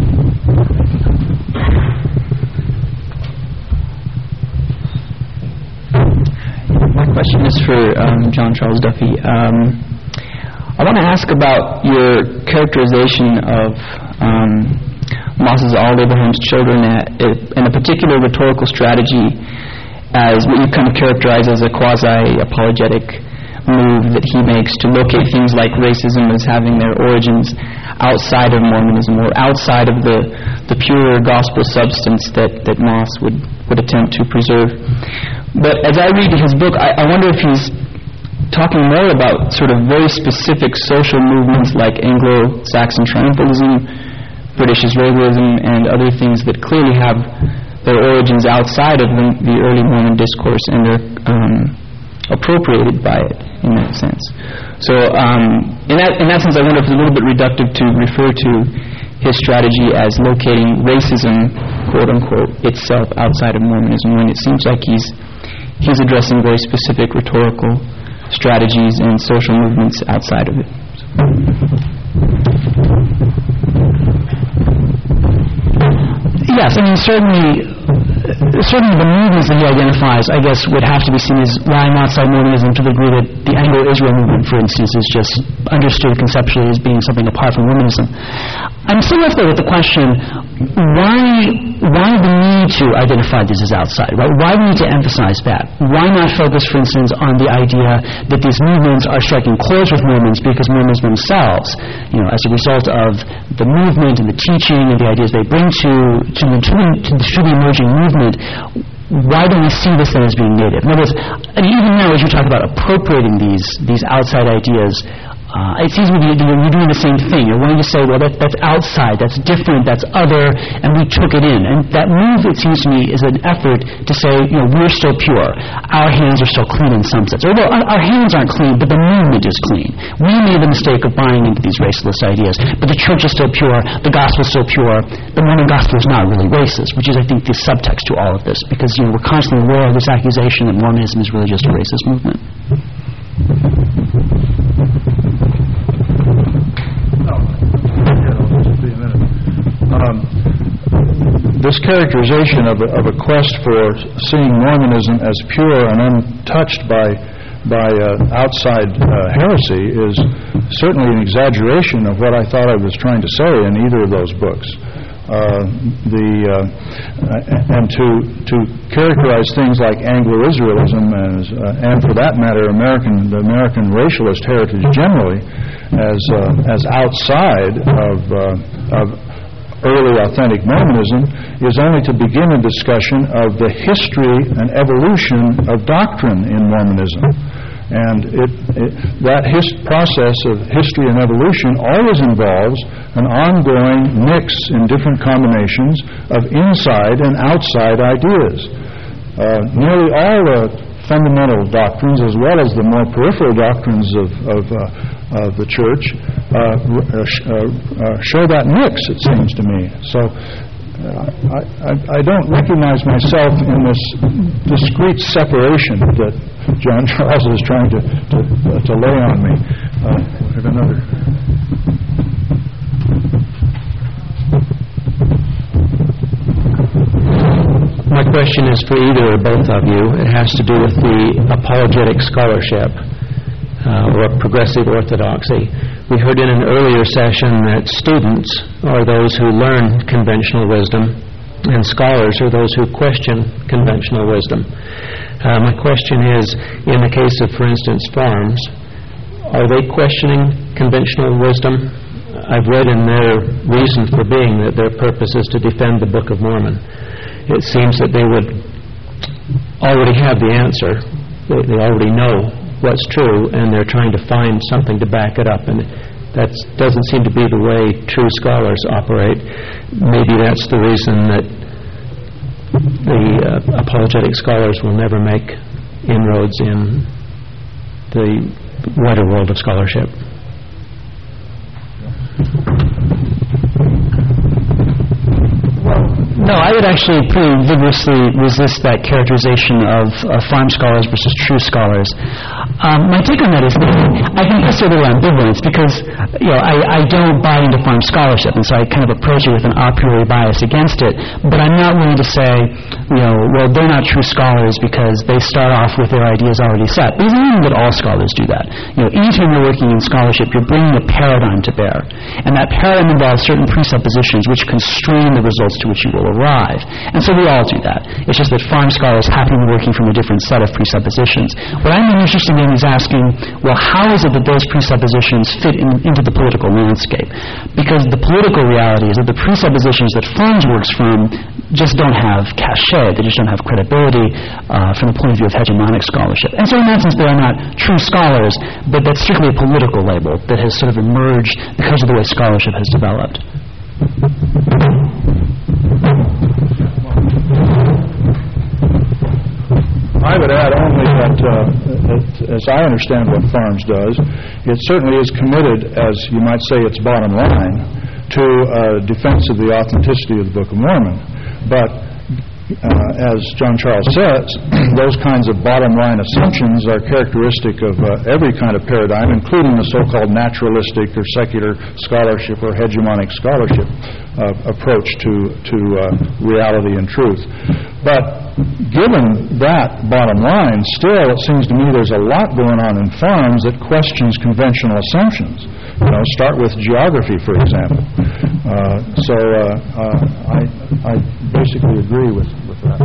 My question is for John Charles Duffy. I want to ask about your characterization of Moss's All Abraham's Children and a particular rhetorical strategy as what you kind of characterize as a quasi-apologetic move that he makes to locate things like racism as having their origins outside of Mormonism or outside of the pure gospel substance that Moss would attempt to preserve. But as I read his book, I wonder if he's talking more about sort of very specific social movements like Anglo-Saxon triumphalism, British Israelism, and other things that clearly have their origins outside of the early Mormon discourse, and they're appropriated by it in that sense. So in that sense, I wonder if it's a little bit reductive to refer to his strategy as locating racism, quote unquote, itself outside of Mormonism, when it seems like he's addressing very specific rhetorical strategies and social movements outside of it. Yes, I mean, certainly the movements that he identifies, I guess, would have to be seen as lying outside Mormonism to the degree that the Anglo-Israel movement, for instance, is just understood conceptually as being something apart from Mormonism. I'm still left there with the question, why the need to identify this as outside? Right? Why we need to emphasize that? Why not focus, for instance, on the idea that these movements are striking chords with Mormons because Mormons themselves, as a result of the movement and the teaching and the ideas they bring to the emerging movement, why don't we see this then as being native? In other words, even now as you talk about appropriating these outside ideas, it seems to me you're doing the same thing. You're wanting to say, well, that's outside, that's different, that's other, and we took it in. And that move, it seems to me, is an effort to say, we're still pure. Our hands are still clean in some sense. Although our hands aren't clean, but the movement is clean. We made the mistake of buying into these racialist ideas, but the church is still pure, the gospel is still pure. The Mormon gospel is not really racist, which is, I think, the subtext to all of this, because we're constantly aware of this accusation that Mormonism is really just a racist movement. The this characterization of a quest for seeing Mormonism as pure and untouched by outside heresy is certainly an exaggeration of what I thought I was trying to say in either of those books. And to characterize things like Anglo-Israelism and for that matter the American racialist heritage generally as outside of early authentic Mormonism is only to begin a discussion of the history and evolution of doctrine in Mormonism. And that process of history and evolution always involves an ongoing mix in different combinations of inside and outside ideas. Nearly all the fundamental doctrines, as well as the more peripheral doctrines of the church, show that mix, it seems to me. So I don't recognize myself in this discrete separation that John Charles is trying to lay on me. We have another. My question is for either or both of you. It has to do with the apologetic scholarship or progressive orthodoxy. We heard in an earlier session that students are those who learn conventional wisdom and scholars are those who question conventional wisdom. My question is, in the case of, for instance, farms, are they questioning conventional wisdom? I've read in their reason for being that their purpose is to defend the Book of Mormon. It seems that they would already have the answer. They already know what's true, and they're trying to find something to back it up. And that doesn't seem to be the way true scholars operate. Maybe that's the reason that the apologetic scholars will never make inroads in the wider world of scholarship. No, I would actually pretty vigorously resist that characterization of farm scholars versus true scholars. My take on that is that I think that's a little ambivalence because, I don't buy into farm scholarship, and so I kind of approach it with an a priori bias against it. But I'm not willing to say, well, they're not true scholars because they start off with their ideas already set. Because I don't think that all scholars do that. Anytime you're working in scholarship, you're bringing a paradigm to bear, and that paradigm involves certain presuppositions which constrain the results to which you will arrive. And so we all do that. It's just that farm scholars happen to be working from a different set of presuppositions. What I'm interested in is asking, well, how is it that those presuppositions fit into the political landscape? Because the political reality is that the presuppositions that farms works from just don't have cachet. They just don't have credibility from the point of view of hegemonic scholarship. And so in that sense, they are not true scholars, but that's strictly a political label that has sort of emerged because of the way scholarship has developed. I would add only that, as I understand what Farms does, it certainly is committed, as you might say its bottom line, to defense of the authenticity of the Book of Mormon. But as John Charles says, those kinds of bottom-line assumptions are characteristic of every kind of paradigm, including the so-called naturalistic or secular scholarship or hegemonic scholarship approach to reality and truth. But given that bottom line, still it seems to me there's a lot going on in Farms that questions conventional assumptions. Start with geography, for example. So I basically agree with that.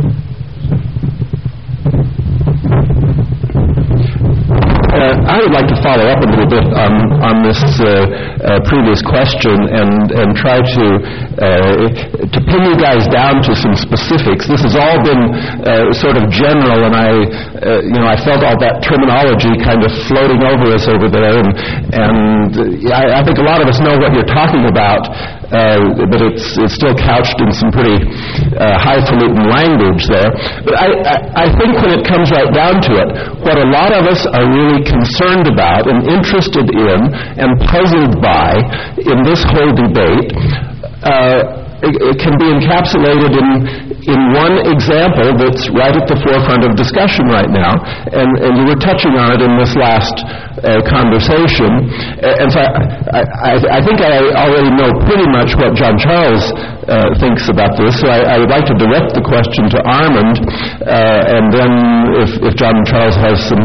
I would like to follow up a little bit on this previous question and try to pin you guys down to some specifics. This has all been sort of general, and I felt all that terminology kind of floating over us over there, and I think a lot of us know what you're talking about. But it's still couched in some pretty highfalutin language there. But I think when it comes right down to it, what a lot of us are really concerned about and interested in and puzzled by in this whole debate it can be encapsulated in one example that's right at the forefront of discussion right now, and you were touching on it in this last conversation, and so I think I already know pretty much what John Charles thinks about this, so I would like to direct the question to Armand, and then if John Charles has some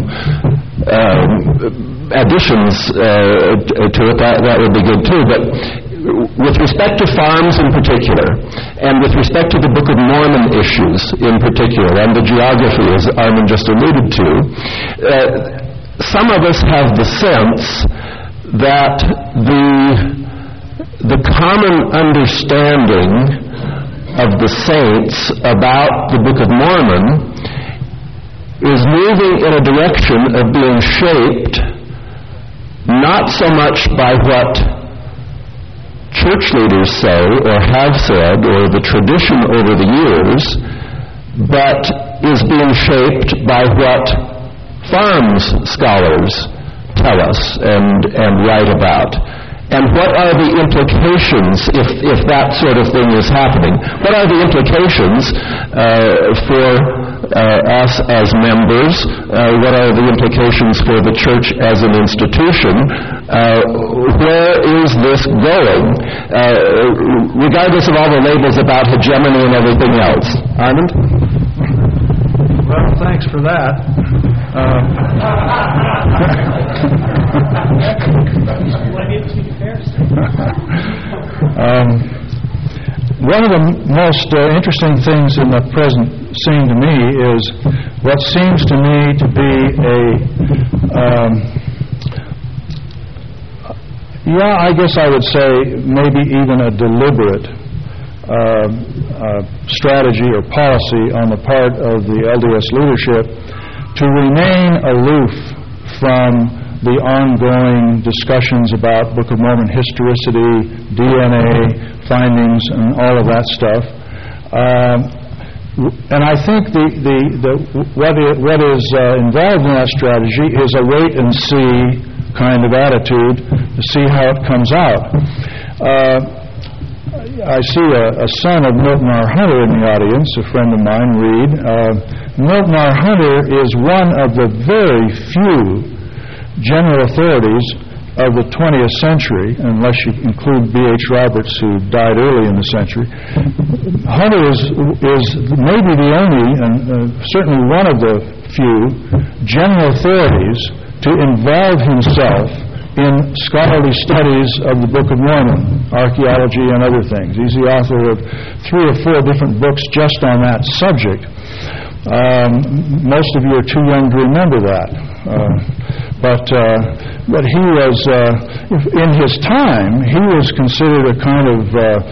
additions to it, that would be good too. But with respect to farms in particular, and with respect to the Book of Mormon issues in particular, and the geography, as Armand just alluded to, some of us have the sense that the common understanding of the saints about the Book of Mormon is moving in a direction of being shaped not so much by what church leaders say or have said or the tradition over the years, but is being shaped by what farms scholars tell us and write about. And what are the implications if that sort of thing is happening? What are the implications for us as members? What are the implications for the church as an institution? Where is this going? Regardless of all the labels about hegemony and everything else. Armand? Well, thanks for that. One of the most interesting things in the present scene to me is what seems to me to be I guess I would say maybe even a deliberate strategy or policy on the part of the LDS leadership to remain aloof from the ongoing discussions about Book of Mormon historicity, DNA findings, and all of that stuff. And I think what is involved in that strategy is a wait and see kind of attitude to see how it comes out. I see a son of Milton R. Hunter in the audience, a friend of mine, Reed. Milton R. Hunter is one of the very few general authorities of the 20th century, unless you include B.H. Roberts, who died early in the century. Hunter is maybe the only, and certainly one of the few, general authorities to involve himself in scholarly studies of the Book of Mormon, archaeology and other things. He's the author of 3 or 4 different books just on that subject. Most of you are too young to remember that. But he was, in his time, he was considered a kind of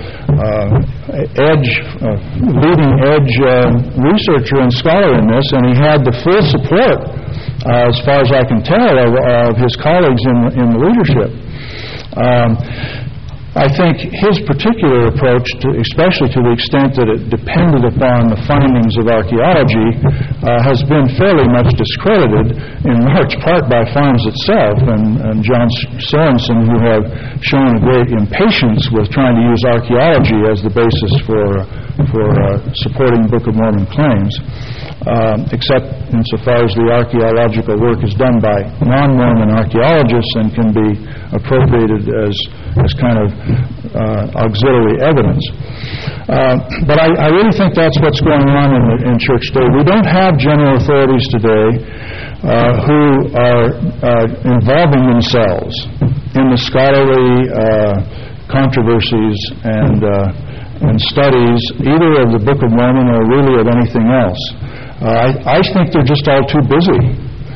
leading edge researcher and scholar in this, and he had the full support, as far as I can tell, of his colleagues in the leadership. I think his particular approach, especially to the extent that it depended upon the findings of archaeology, has been fairly much discredited, in large part by Farms itself and John Sorensen, who have shown a great impatience with trying to use archaeology as the basis for supporting Book of Mormon claims, except insofar as the archaeological work is done by non-Mormon archaeologists and can be appropriated as kind of auxiliary evidence. But I really think that's what's going on in church today. We don't have general authorities today who are involving themselves in the scholarly controversies and studies either of the Book of Mormon or really of anything else. I think they're just all too busy,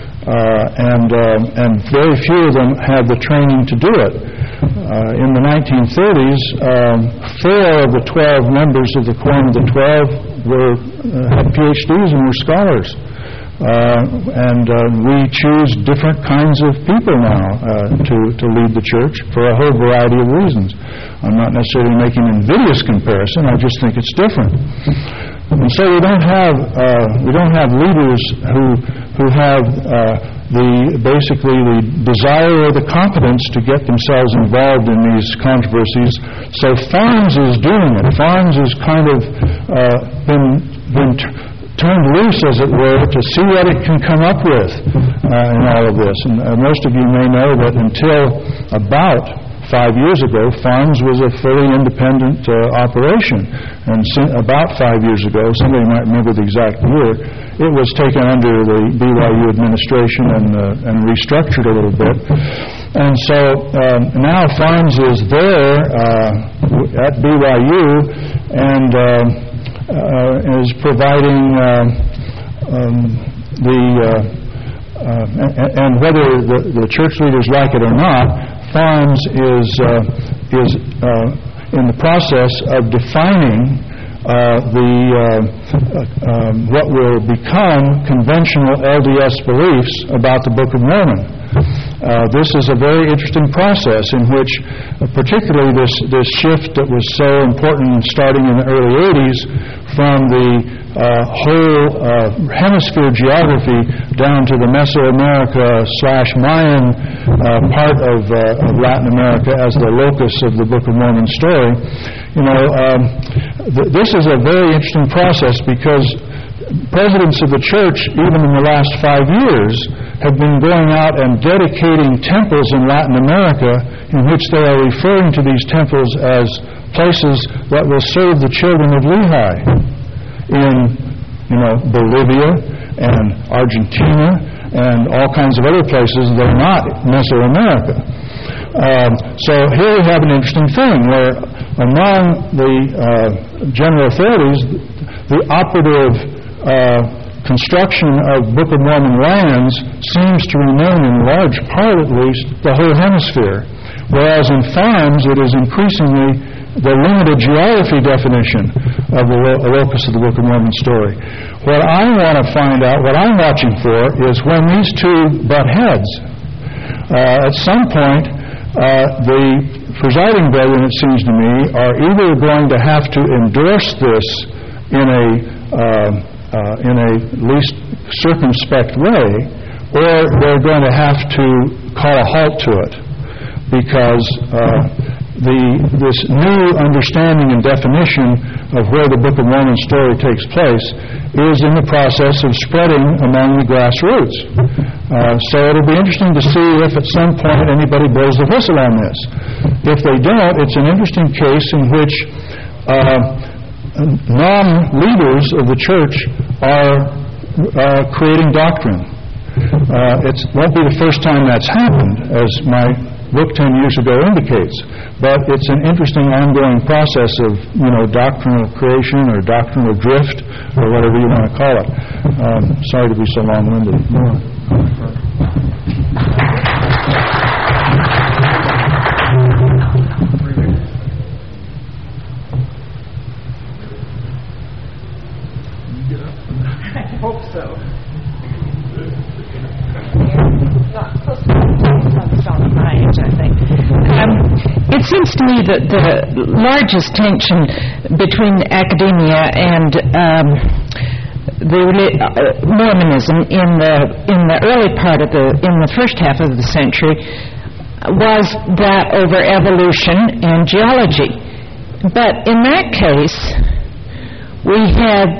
and very few of them have the training to do it. In the 1930s, 4 of the 12 members of the Quorum of the 12 had PhDs and were scholars. And we choose different kinds of people now to lead the church for a whole variety of reasons. I'm not necessarily making an invidious comparison. I just think it's different. And so we don't have leaders who have basically the desire or the competence to get themselves involved in these controversies. So Farms is doing it. Farms has kind of been turned loose, as it were, to see what it can come up with in all of this. And most of you may know that until about 5 years ago, Farms was a fully independent operation. And about 5 years ago, somebody might remember the exact year, it was taken under the BYU administration and restructured a little bit. And so now Farms is there at BYU and is providing and whether the church leaders like it or not, Farms is in the process of defining what will become conventional LDS beliefs about the Book of Mormon. This is a very interesting process in which, particularly this shift that was so important starting in the early 80s from the whole hemisphere geography down to the Mesoamerica/Mayan part of Latin America as the locus of the Book of Mormon story. This is a very interesting process because presidents of the church, even in the last 5 years, have been going out and dedicating temples in Latin America in which they are referring to these temples as places that will serve the children of Lehi in, Bolivia and Argentina and all kinds of other places that are not Mesoamerica. So here we have an interesting thing where among the general authorities, the operative construction of Book of Mormon lands seems to remain, in large part at least, the whole hemisphere, whereas in Farms it is increasingly the limited geography definition of the locus of the Book of Mormon story. What I want to find out, what I'm watching for, is when these two butt heads. At some point, the presiding brethren, it seems to me, are either going to have to endorse this in a least circumspect way, or they're going to have to call a halt to it, because this new understanding and definition of where the Book of Mormon story takes place is in the process of spreading among the grassroots. So it'll be interesting to see if at some point anybody blows the whistle on this. If they don't, it's an interesting case in which non-leaders of the church are creating doctrine. It won't be the first time that's happened, as my book 10 years ago indicates, but it's an interesting ongoing process of, doctrinal creation or doctrinal drift or whatever you want to call it. Sorry to be so long-winded. I hope so. It seems to me that the largest tension between academia and Mormonism in the early part of in the first half of the century was that over evolution and geology. But in that case, we had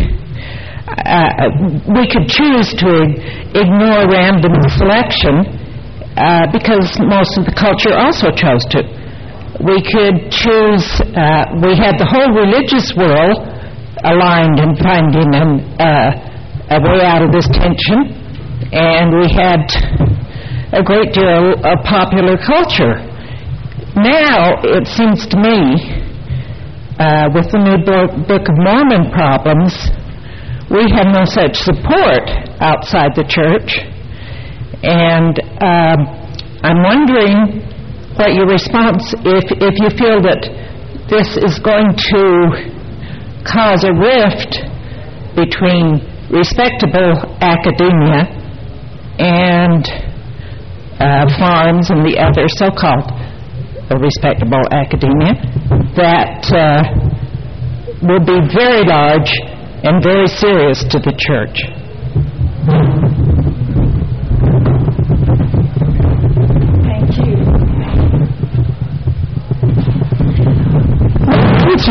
we could choose to ignore random selection because most of the culture also chose to. We could choose, we had the whole religious world aligned in finding a way out of this tension, and we had a great deal of popular culture. Now, it seems to me, with the new Book of Mormon problems, we have no such support outside the church, and I'm wondering what your response, if you feel that this is going to cause a rift between respectable academia and farms and the other so-called respectable academia that will be very large and very serious to the church.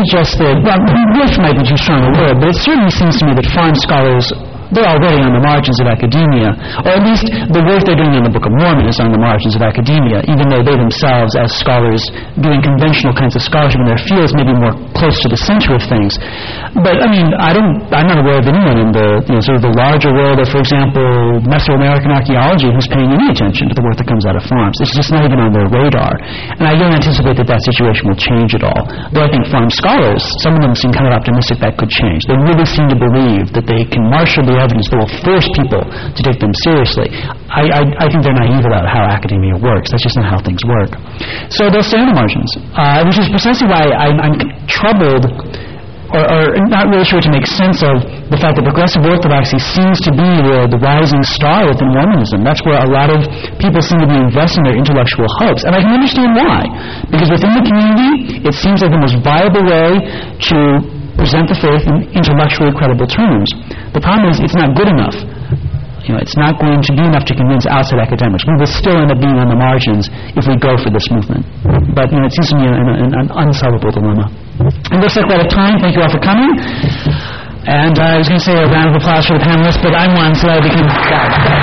suggest that, well, myth might be too strong a word, but it certainly seems to me that farm scholars, they're already on the margins of academia, or at least the work they're doing in the Book of Mormon is on the margins of academia, even though they themselves, as scholars doing conventional kinds of scholarship in their fields, may be more close to the center of things. But, I mean, I'm not aware of anyone in the sort of the larger world of, for example, Mesoamerican archaeology who's paying any attention to the work that comes out of farms. It's just not even on their radar. And I don't anticipate that situation will change at all. Though I think farm scholars, some of them seem kind of optimistic that could change. They really seem to believe that they can marshal the evidence that will force people to take them seriously. I think they're naive about how academia works. That's just not how things work. So they'll stay on the margins, which is precisely why I'm troubled or not really sure to make sense of the fact that progressive orthodoxy seems to be the rising star within Mormonism. That's where a lot of people seem to be investing their intellectual hopes. And I can understand why. Because within the community, it seems like the most viable way to present the faith in intellectually credible terms. The problem is it's not good enough. It's not going to be enough to convince outside academics. We will still end up being on the margins if we go for this movement. But it seems to me an unsolvable dilemma. It looks like we're out of time. Thank you all for coming. And I was going to say a round of applause for the panelists, but I'm one, so I became...